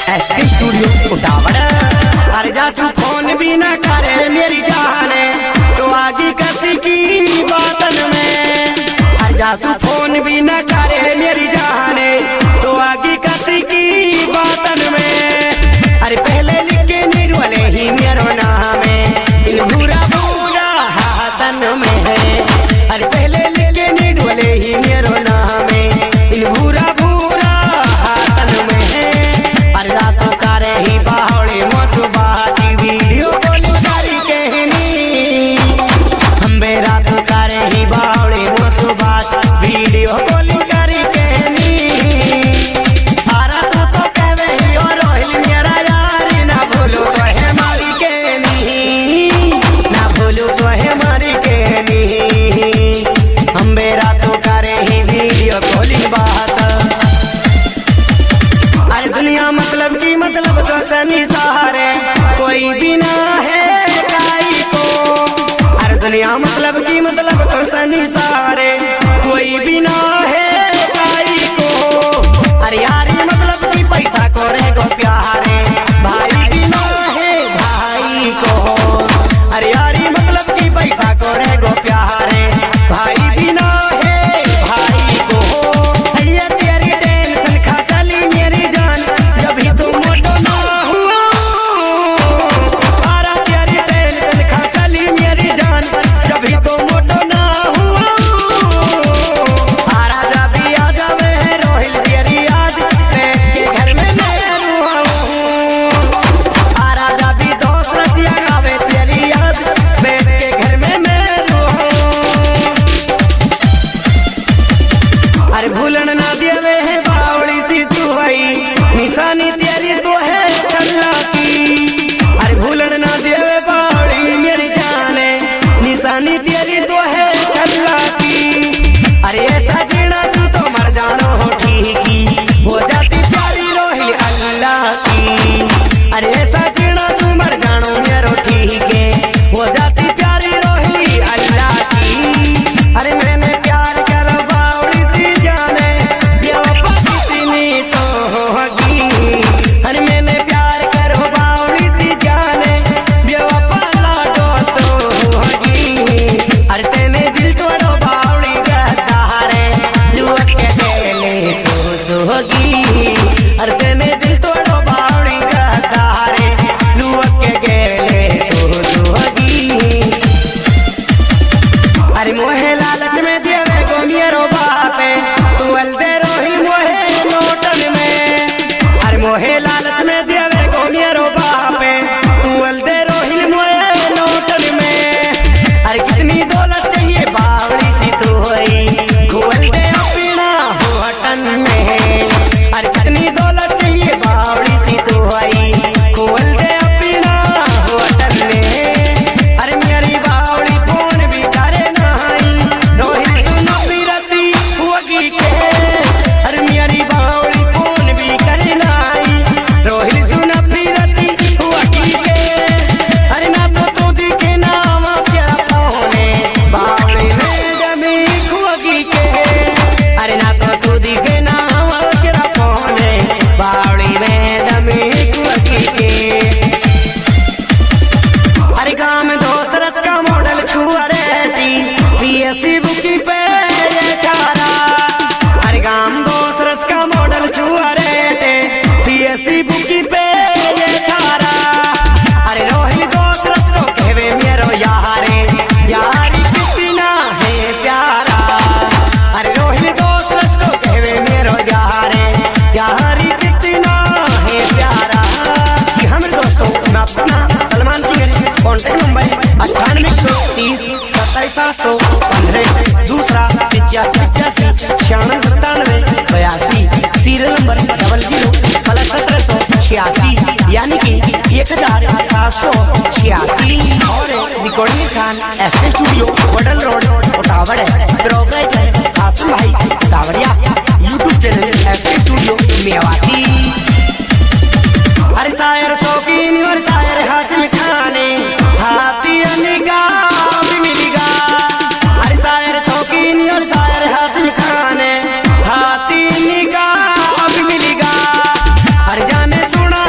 SK studio उठावड़। अरे जासू phone भी न करे मेरी जाने तो आगे किसी की बातन में। अरे जासू फोन भी न करे मेरी जाने तो आगे किसी की बातन में। अरे पहले लिखे निर्वले ही मेरो नाम है इन भूरा भूरा हाथन में है। अरे पहले लिखे निर्वले ही मेरो नाम है इन भूरा भूरा हाथन में है। अरे रात करे ही बावड़े मोसु बाती वीडियो कॉलिंग करी कहनी। हम बे रात करे ही बावड़े मोसु बात वीडियो कॉलिंग करी कहनी। आरा तो कहवे ही और रोहिल मेरा यार ना भूलो तो है मारी कहनी। ना भूलो तो है मारी कहनी। हम बे रात करे ही वीडियो कॉलिंग बात। अरे दुनिया मतलब की मतलब तो सनी सहारे कोई भी ना है काई को। अरे दुनिया मतलब की मतलब तो सनी सहारे कोई भी ना है काई को। अरे यारी मतलब की पैसा को रहेगो प्यारे भाई भी ना है भाई को। अरे यारी मतलब की पैसा को रहेगो प्यारे भाई भी ना है भाई को। ये तेरी टेंशन खा चली मेरी जान जब ही तुम मोटो ना हुआ। सारा तेरी टेंशन खा चली मेरी जान जब ही तुम मोटो ना हुआ। सारा जब भी आ जावे है रोहिल तेरी याद के घर में मैं रहूं। सारा जब भी दोस्त रसिया गावे तेरी याद के घर में मैं रहूं। अरे भूलन ना देवे है बावड़ी सी तू हई निशानी तेरी तो है चल्ला की। अरे भूलन ना देवे बावड़ी मेरी जाने निशानी तेरी तो है चल्ला की। अरे ऐसा जीना तू तो मर जानो हो ठीक ही हो जाती प्यारी रोहिल अल्लाह की। अरे ऐसा जीना तू मर जानो मेरो ठीक है हो जाती प्यारी रोहिल अल्लाह की। अरे मैंने प्यार करो बावड़ी सी जाने बेवफा किसी ने तो होगी। अरे मैंने प्यार करो बावड़ी सी जाने बेवफा लाडो तो होगी। अरे तेने दिल तोड़ो बावड़ी गद्दारे जुआ के देले तो होगी। अरे तेने दिल तोड़ो बावड़ी गद्दारे जुआ के गेले तो होगी। अरे मोहे लालच में देवे गो मेरो बापे तू अलदे रोही मोहे नोटन में। अरे मोहे लालच में देवे गो मेरो बापे तू अलदे रोही मोहे नोटन में। अरे कितनी दौलत चाहिए बावड़ी सी तू होई खोल दे अपना होटन में। अरे कितनी दौलत चाहिए बावड़ी सी तू होई खोल दे अपना होटन में। अरे मेरी बावड़ी फोन भी करे नहीं रोहिल सुनो पीरती होगी के। अरे मेरी बावड़ी फोन भी करे नहीं रोहिल सुनो पीरती होगी के। अरे ना तो तू दिखे नाम क्या फोने बावड़ी में जमी होगी के। अरे ना तो तू दिखे नाम क्या फोने बावड़ी में जमी होगी के। अरे गाँव में दोस्त रस का मॉडल छुआ रहती पीएससी बुकी पे ये चारा। अरे गाँव में दोस्त रस का मॉडल छुआ रहते पीएससी बुकी पे ये चारा। अरे रोहिल दोस्त रस को कहवे मेरो यारे यारी कितना है प्यारा। अरे रोहिल दोस्त रस को कहवे मेरो यारे यारी कितना है प्यारा। जी हाँ मेरे दोस्तों मैं अपना सलमान सिंह कॉन्टेक्ट नंबर 9830 2715 दूसरा 85 96 92 सीरियल नंबर 00+1786 यानी कि 1786 और रिकॉर्डिंग स्थान SK studio Wadal road Uthawar है। प्रोपराइटर हासिम भाई Uthawadiya. YouTube channel SK studio Mewati. अरे शायर शौकीन और शायर हासिम खाने हाथी निगाह भी मिलेगा। अरे शायर शौकीन और शायर हासिम खाने हाथी निगाह भी मिलेगा। अरे जाने सुना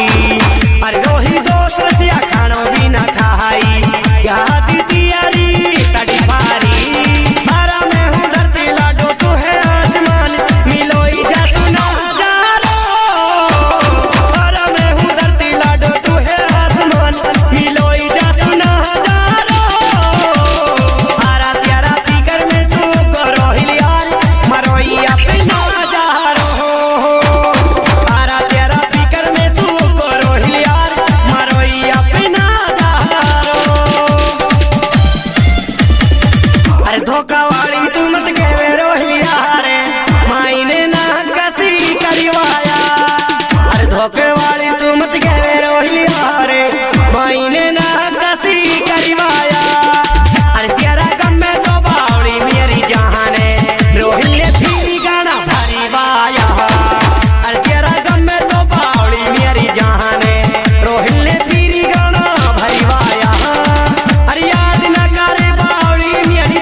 अरे रोही दोस्त रसिया खानो भी न खाई यहाँ दी तियारी तड़ी पारी मारा में हूँ धरती लाडो तू है आसमान मिलोई जा सुना हजारो मारा में हूँ धरती लाडो तू है आसमान मिलोई जा सुना हजारो आरा त्यारा तीकर में तू करो हिलियार मरोई अपना धोखा वाली तू मत कहवे रोहिलिया रे मायने ना कसी करिवाया अरे धोखे वाली तू मत कहवे रोहिलिया रे मायने ना कसी करिवाया अरे तेरा गम में तो बावड़ी मेरी जान है रोहिल्ले भी गाना भरी वाया अरे तेरा गम में तो बावड़ी मेरी जान है रोहिल्ले भी गाना भरी वाया अरे याद न करे बावड़ी मेरी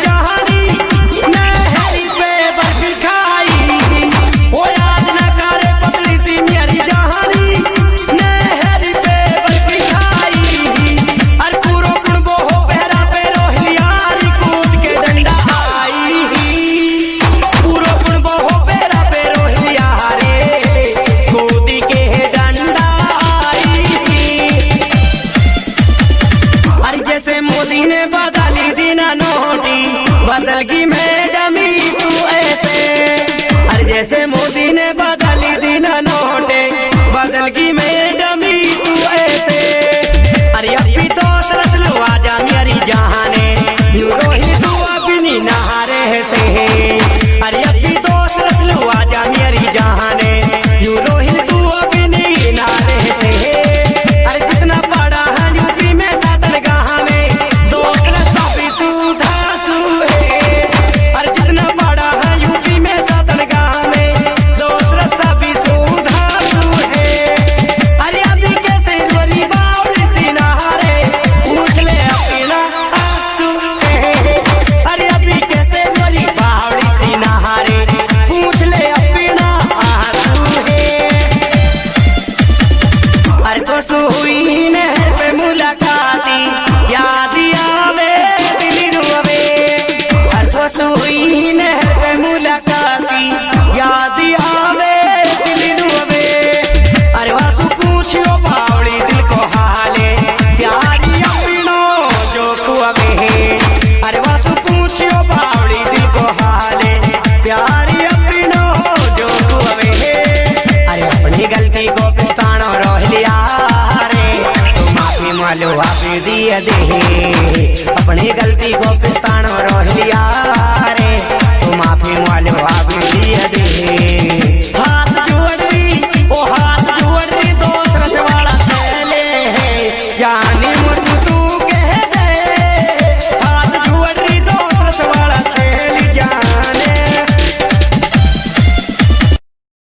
मोदी ने बदली दीना नोटी बदल की मैडमी तू ऐसे अरे जैसे मोदी ने बदली दीना नोटे बदल की मैडमी तू ऐसे अरे अभी तो तरस लो आजा मेरी जहाने यू रोही तू अपनी नहारे से अरे अभी तो तरस लो आजा मेरी जहाने यू रोही तू अपनी नहारे से अरे जितना बड़ा है यूपी में सातन गाह में हुई नहर पे मुलाकाती याद आवे दिल रुवे अरफस हुई नहर पे मुलाकाती याद आवे दिल रुवे अरे वासु पूछो बावड़ी दिल को हाले प्यारी अपनो जो कुवे अरे वासु पूछो बावड़ी दिल को हाले प्यारी अपनो जो कुवे अरे अपनी गलती को पछतानो रोहिलिया मालूम आप दिया दे अपनी गलती को